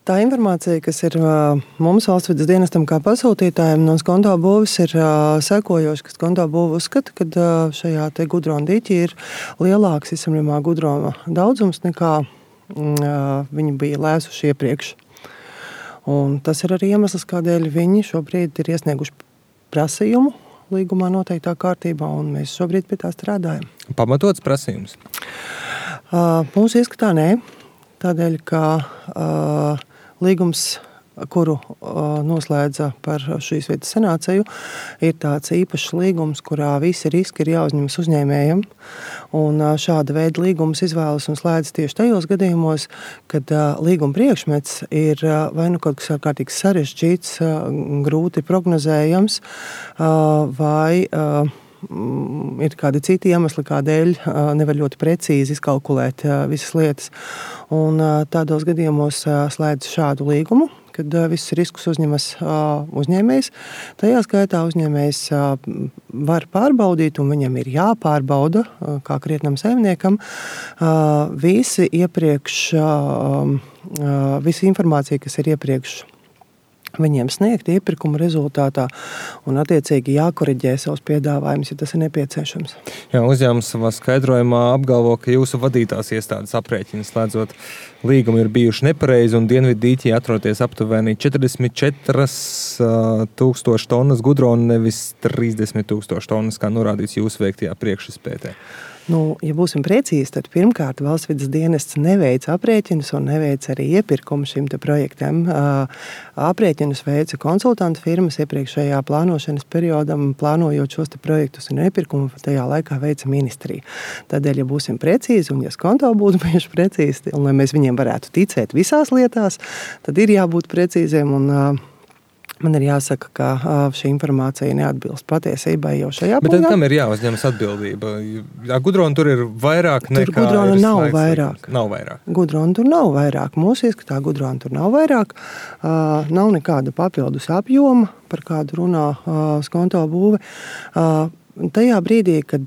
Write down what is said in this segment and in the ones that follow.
Tā informācija, kas ir mums valsts vidas dienestam kā pasūtītājiem no Skonto būves, ir sekojoša, ka Skonto būve uzskata, ka šajā te gudrona diķī ir lielāks izsamļamā gudrona daudzums nekā viņi bija lēsuši iepriekš. Un tas ir arī iemesls, kādēļ viņi šobrīd ir iesnieguši prasījumu līgumā noteiktā kārtībā, un mēs šobrīd pie tā strādājam. Pamatots prasījums? Mūsu ieskatā nē, tādēļ, ka līgums, kuru noslēdza par šīs vietas sanāciju, ir tāds īpašs līgums, kurā visi riski ir jāuzņemas uzņēmējiem. Un šāda veida līgums izvēlas un slēdz tieši tajos gadījumos, kad līguma priekšmets ir vai nu kaut kas ārkārtīgi sarežģīts, grūti prognozējams, vai ir kādi citi iemesli, kādēļ nevar ļoti precīzi izkalkulēt visas lietas. Un tādos gadījumos slēdz šādu līgumu, kad visus riskus uzņemas uzņēmējs. Tajā skaitā uzņēmējs var pārbaudīt, un viņam ir jāpārbauda, kā krietnam saimniekam, visa informācija, kas ir iepriekš viņiem sniegt iepirkuma rezultātā, un attiecīgi jākoriģē savus piedāvājumus, ja tas ir nepieciešams. Jā, uzņēmums savā skaidrojumā apgalvo, ka jūsu vadītās iestādes aprēķini slēdzot līgumu ir bijuši nepareizi, un Dienvidu dīķī atroties aptuveni 44,000 tonnas gudrona, nevis 30,000 tonnas, kā norādīts jūsu veiktajā priekšizpētē. Ja būsim precīzi, tad pirmkārt valsts vidas dienests neveic aprēķinus un neveic arī iepirkumu šim te projektam. Aprēķinus veica konsultantu firmas iepriekšējā plānošanas periodam, plānojot šos te projektus un iepirkumu, tajā laikā veica ministrija. Tādēļ, ja būsim precīzi un ja Skonto būtu bijuši precīzi, un lai mēs viņiem varētu ticēt visās lietās, tad ir jābūt precīziem un man ir jāsaka, ka šī informācija neatbilst patiesībai jau šajā punktā. Bet tad kam ir jāuzņemas atbildība? Gudrona tur ir vairāk nekā... Tur gudrona nav vairāk. Nav vairāk. Gudrona tur nav vairāk. Mūsu ieskatā gudrona tur nav vairāk. Nav nekāda papildus apjoma, par kādu runā Skonto būve. Tajā brīdī, kad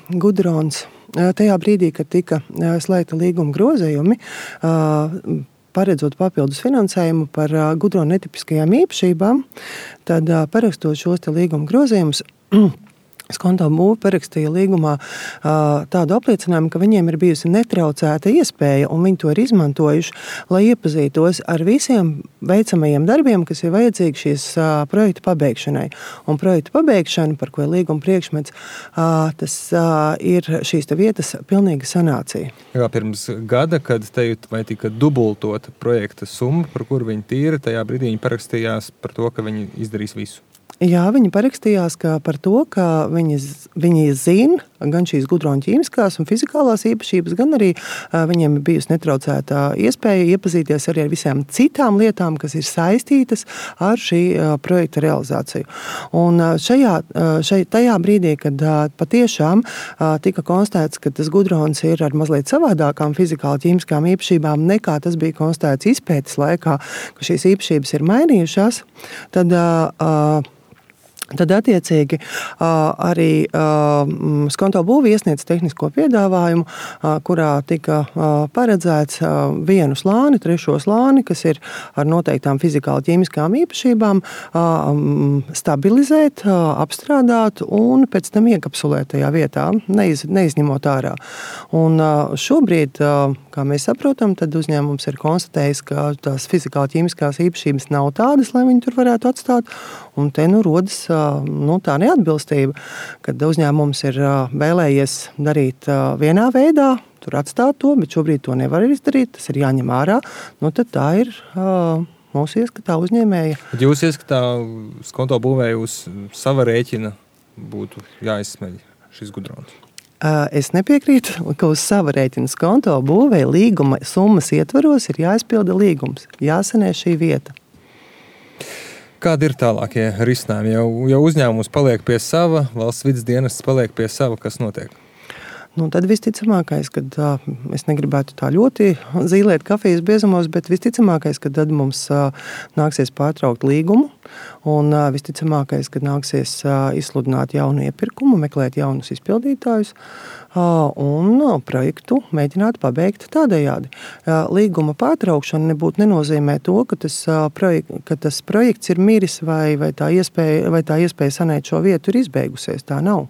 tika slēgta līguma grozījumi, paredzot papildus finansējumu par gudrona netipiskajām īpašībām, tad parakstot šos te līguma grozījumus, Skonto būve parakstīja līgumā tādu apliecinājumu, ka viņiem ir bijusi netraucēta iespēja, un viņi to ir izmantojuši, lai iepazītos ar visiem veicamajiem darbiem, kas ir vajadzīgi šīs projekta pabeigšanai. Un projekta pabeigšana, par ko ir līguma priekšmets, tas ir šīs te vietas pilnīga sanācija. Jā, pirms gada, kad tika dubultota projekta summa, par kuru viņi tīra, tajā brīdī viņi parakstījās par to, ka viņi izdarīs visu. Jā, viņi parakstījās par to, ka viņi zina gan šīs gudrona ķīmiskās un fizikālās īpašības, gan arī viņiem ir bijusi netraucēta iespēja iepazīties arī ar visām citām lietām, kas ir saistītas ar šī projekta realizāciju. Un tajā brīdī, kad patiešām tika konstatēts, ka tas gudrons ir ar mazliet savādākām fizikāli ķīmiskām īpašībām, nekā tas bija konstatēts izpētes laikā, ka šīs īpašības ir mainījušās, tad attiecīgi arī Skonto būve iesniedz tehnisko piedāvājumu, kurā tika paredzēts vienu slāni, trešo slāni, kas ir ar noteiktām fizikāli ķīmiskām īpašībām, stabilizēt, apstrādāt un pēc tam iekapsulēt tajā vietā, neizņemot ārā. Un šobrīd, kā mēs saprotam, tad uzņēmums ir konstatējis, ka tās fizikāli ķīmiskās īpašības nav tādas, lai viņi tur varētu atstāt, un te rodas tā neatbilstība, kad uzņēmums ir vēlējies darīt vienā veidā, tur atstāt to, bet šobrīd to nevar izdarīt, tas ir jāņem ārā, tad tā ir mūsu ieskatā uzņēmēja. Bet jūs ieskatā Skonto būvē uz sava rēķina būtu jāizsmeļ šis gudrons? Es nepiekrītu, ka uz sava rēķina Skonto būvē līguma summas ietvaros ir jāizpilda līgums, jāsanē šī vieta. Kādi ir tālākie risinājumi? Ja uzņēmums paliek pie sava, valsts vidas dienests paliek pie sava, kas notiek? Tad visticamākais, kad es negribētu tā ļoti zīlēt kafijas biezumos, bet visticamākais, ka tad mums nāksies pārtraukt līgumu un visticamākais, ka nāksies izsludināt jaunu iepirkumu, meklēt jaunus izpildītājus un projektu mēģināt pabeigt tādējādi. Līguma pārtraukšana nebūtu nenozīmē to, ka tas projekts ir miris vai tā iespēja sanēt šo vietu ir izbeigusies. Tā nav.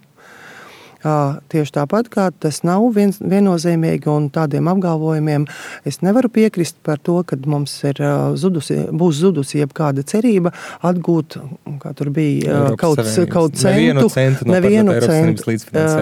Tieši tāpat kā tas nav viennozīmīgi un tādiem apgalvojumiem es nevaru piekrist par to, ka mums būs zudusi jebkāda cerība atgūt, kā tur bija, kaut centu. Nevienu centu.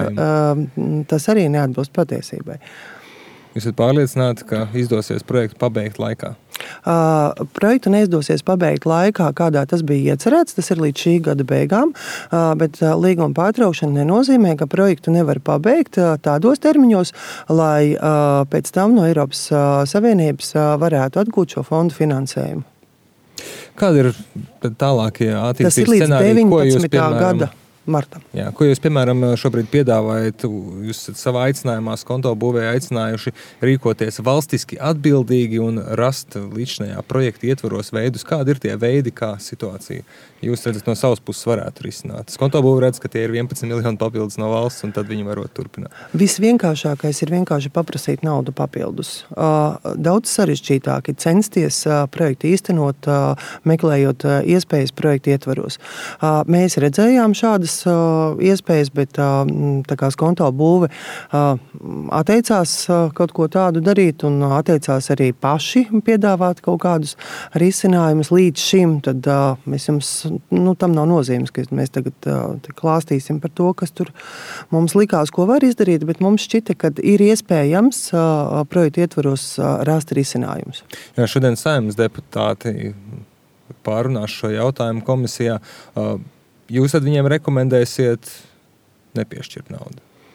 Tas arī neatbilst patiesībai. Jūs esat pārliecināti, ka izdosies projektu pabeigt laikā? Projektu neizdosies pabeigt laikā, kādā tas bija iecerēts. Tas ir līdz šī gada beigām, bet līguma pārtraukšana nenozīmē, ka projektu nevar pabeigt tādos termiņos, lai pēc tam no Eiropas Savienības varētu atgūt šo fondu finansējumu. Kādi ir tālākie attīstības scenāriji? Tas ir līdz 19. gada martam. Jā, ko jūs, piemēram, šobrīd piedāvājat? Jūs esat savā aicinājumā Skonto būvē aicinājuši rīkoties valstiski atbildīgi un rast līdzinājā projekta ietvaros veidus. Kādi ir tie veidi, kā situācija jūs redzat no savas puses varētu risināt? Skonto būve redz, ka tie ir 11 miljoni papildus no valsts, un tad viņi varot turpināt. Visvienkāršākais ir vienkārši paprasīt naudu papildus. Daudz sarežģītāk ir censties projektu īstenot, meklējot iespējas projektu ietvaros. Mēs redzējām šādas iespējas, bet tā kā Skonto būve atteicās kaut ko tādu darīt un atteicās arī paši piedāvāt kaut kādus risinājumus līdz šim, tad mēs jums, tam nav nozīmes, ka mēs tagad klāstīsim par to, kas tur mums likās, ko var izdarīt, bet mums šķita, ka ir iespējams projektu ietvaros rast risinājumus. Jā, šodien Saeimas deputāti pārunās šo jautājumu komisijā. Jūs tad viņiem rekomendēsiet nepiešķirt naudu?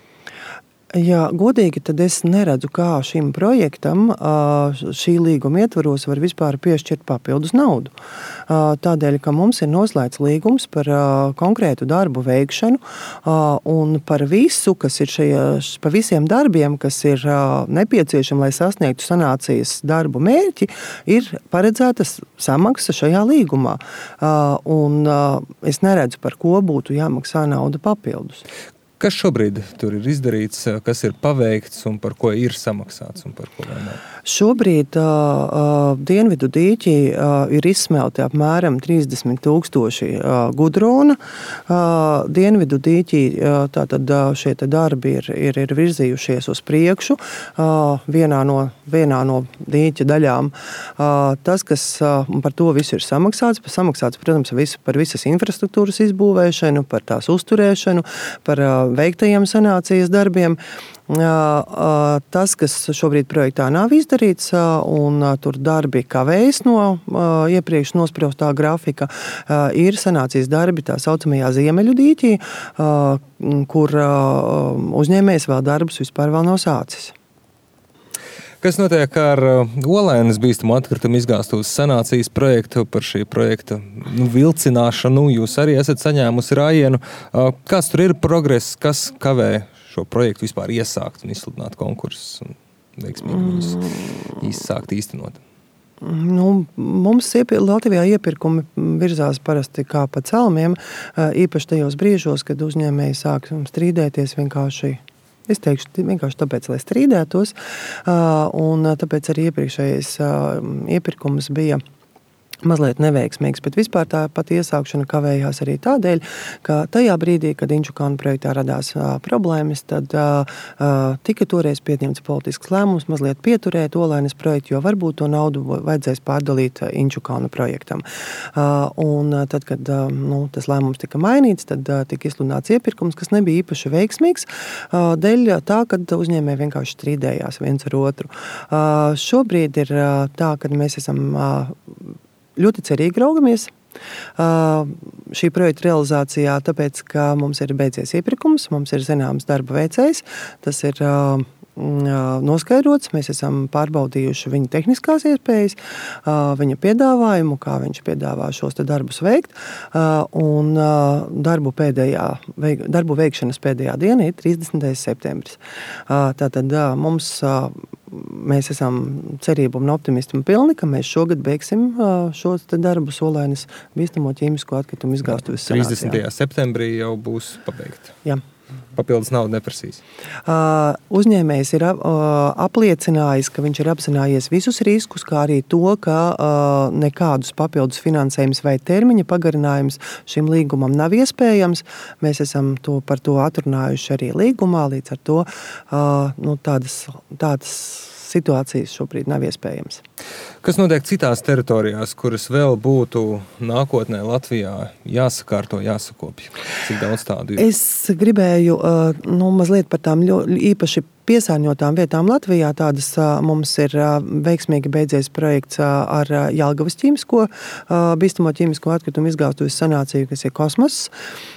Ja godīgi, tad es neredzu, kā šim projektam šī līguma ietvaros var vispār piešķirt papildus naudu. Tādēļ, ka mums ir noslēgts līgums par konkrētu darbu veikšanu un par visu, kas ir par visiem darbiem, kas ir nepieciešami, lai sasniegtu sanācijas darbu mērķi, ir paredzētas samaksa šajā līgumā. Un es neredzu, par ko būtu jāmaksā nauda papildus. Kas šobrīd tur ir izdarīts, kas ir paveikts un par ko ir samaksāts un par ko vēl nav? Šobrīd dienvidu dīķī ir izsmelti apmēram 30,000 gudrona. Dienvidu dīķī tātad šie darbi ir virzījušies uz priekšu vienā no dīķa daļām. Tas, kas par to visu ir samaksāts, protams, par visas infrastruktūras izbūvēšanu, par tās uzturēšanu, par veiktajiem sanācijas darbiem. Tas, kas šobrīd projektā nav izdarīts, un tur darbi kavējas no iepriekš nospraustā grafika, ir sanācijas darbi tā saucamajā Ziemeļu dīķī, kur uzņēmējs vēl darbus vispār vēl nav sācis. Kas notiek ar Olainas bīstamu atkritumu izgāstuves sanācijas projektu, par šī projekta vilcināšanu? Jūs arī esat saņēmusi rājienu. Kāds tur ir progress, kas kavē šo projektu vispār iesākt un izsludināt konkursus un veiksmīgi viņus izsākt īstenot? Mums Latvijā iepirkumi virzās parasti kā pa celmiem, īpaši tajos brīžos, kad uzņēmēji sāk strīdēties vienkārši. Es teikšu vienkārši tāpēc, lai strīdētos, un tāpēc arī iepriekšējais iepirkums bija mazliet neveiksmīgs, bet vispār tā pat iesākšana kavējās arī tādēļ, ka tajā brīdī, kad Inčukānu projektā radās problēmas, tad tika toreiz pieņemts politisks lēmums mazliet pieturēt Olainas projektu, jo varbūt to naudu vajadzēs pārdalīt Inčukānu projektam. Un tad, kad tas lēmums tika mainīts, tad tika izsludināts iepirkums, kas nebija īpaši veiksmīgs, dēļ tā, kad uzņēmēji vienkārši strīdējās viens ar otru. Šobrīd ir tā, kad mēs esam ļoti cerīgi raugamies šī projekta realizācijā, tāpēc, ka mums ir beidzies iepirkums, mums ir zināms darba veicējs, tas ir noskaidrots. Mēs esam pārbaudījuši viņa tehniskās iespējas, viņa piedāvājumu, kā viņš piedāvā šos darbus veikt. Un darbu veikšanas pēdējā diena ir 30. septembris. Tātad mēs esam cerību un optimismu pilni, ka mēs šogad beigsim šos darbus Olainas bīstamo ķīmisko atkritumu izgāstuves sanācijā. 30. septembrī jau būs pabeigta. Jā. Papildus naudu neprasīs. Uzņēmējs ir apliecinājis, ka viņš ir apzinājies visus riskus, kā arī to, ka nekādus papildus finansējums vai termiņa pagarinājums šim līgumam nav iespējams. Mēs esam par to atrunājuši arī līgumā, līdz ar to tādas situācijas šobrīd nav iespējams. Kas notiek citās teritorijās, kuras vēl būtu nākotnē Latvijā jāsakārto, jāsakopja? Cik daudz tādu ir? Es gribēju mazliet par tām īpaši piesārņotām vietām Latvijā. Tādas mums ir veiksmīgi beidzies projekts ar Jelgavas bīstamo ķīmisko atkritumu izgāstuves sanāciju, kas ir Kosmoss.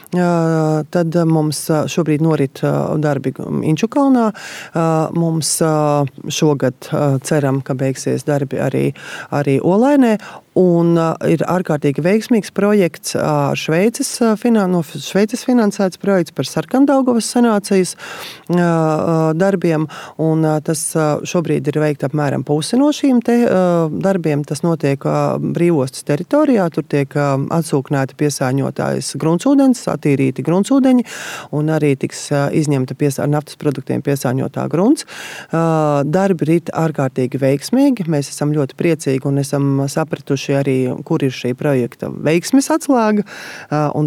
Tad mums šobrīd norit darbi Inčukalnā. Mums šogad ceram, ka beigsies darbi arī Olainē. Un ir ārkārtīgi veiksmīgs projekts ar no Šveices finansēts projekts par Sarkandaugavas sanācijas darbiem. Un tas šobrīd ir veikt apmēram pusi no šīm darbiem. Tas notiek brīvostas teritorijā. Tur tiek atsūknēta piesārņotājs gruntsūdens, attīrīti gruntsūdeņi un arī tiks izņemta ar naftas produktiem piesārņotā grunts. Darbi ir ārkārtīgi veiksmīgi. Mēs esam ļoti priecīgi un esam sapratuši arī, kur ir šī projekta veiksmes atslēga, un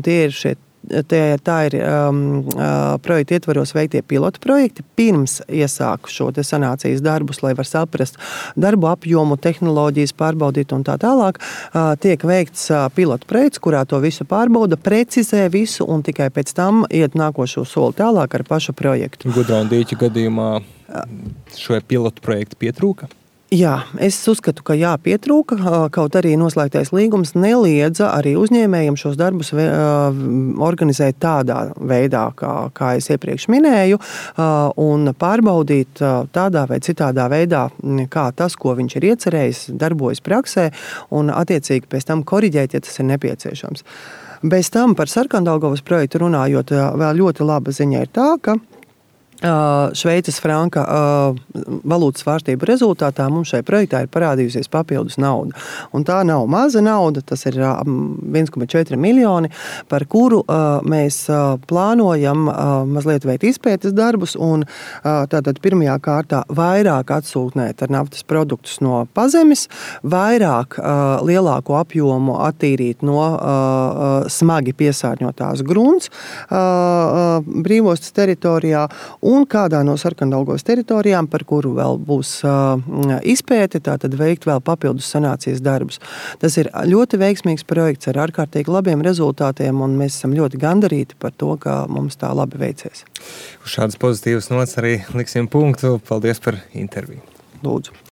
tā ir projekta ietvaros veiktie pilotu projekti. Pirms iesāku šo sanācijas darbus, lai var saprast darbu apjomu, tehnoloģijas pārbaudīt un tā tālāk, tiek veikts pilotu projekts, kurā to visu pārbauda, precizē visu un tikai pēc tam iet nākošo soli tālāk ar pašu projektu. Gudra un Dīķa gadījumā šo pilotu projektu pietrūka? Jā, es uzskatu, ka pietrūka, kaut arī noslēgtais līgums neliedza arī uzņēmējiem šos darbus organizēt tādā veidā, kā es iepriekš minēju, un pārbaudīt tādā vai citādā veidā, kā tas, ko viņš ir iecerējis, darbojas praksē, un attiecīgi pēc tam koriģēt, ja tas ir nepieciešams. Bez tam par Sarkandaugavas projektu runājot, vēl ļoti laba ziņa ir tā, ka Šveices franka valūtas svārstību rezultātā mums šai projektā ir parādījusies papildus nauda. Un tā nav maza nauda, tas ir 1,4 miljoni, par kuru mēs plānojam mazliet veikt izpētes darbus un tātad pirmajā kārtā vairāk atsūknēt ar naftas produktus no pazemes, vairāk lielāku apjomu attīrīt no smagi piesārņotās grunts brīvostas teritorijā un kādā no Sarkandaugavas teritorijām, par kuru vēl būs izpēte, tātad veikt vēl papildus sanācijas darbus. Tas ir ļoti veiksmīgs projekts ar ārkārtīgi labiem rezultātiem, un mēs esam ļoti gandarīti par to, ka mums tā labi veicies. Uz šādas pozitīvas nots arī liksim punktu. Paldies par interviju. Lūdzu.